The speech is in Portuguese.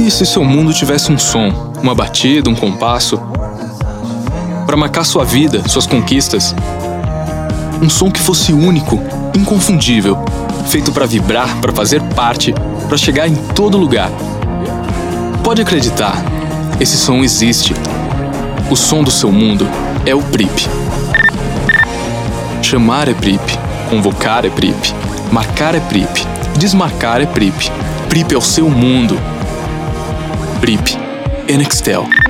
E se seu mundo tivesse um som, uma batida, um compasso, para marcar sua vida, suas conquistas? Um som que fosse único, inconfundível, feito para vibrar, para fazer parte, para chegar em todo lugar. Pode acreditar, esse som existe. O som do seu mundo é o PRIP. Chamar é PRIP, convocar é PRIP, marcar é PRIP, desmarcar é PRIP. PRIP é o seu mundo. PRIP é Nextel.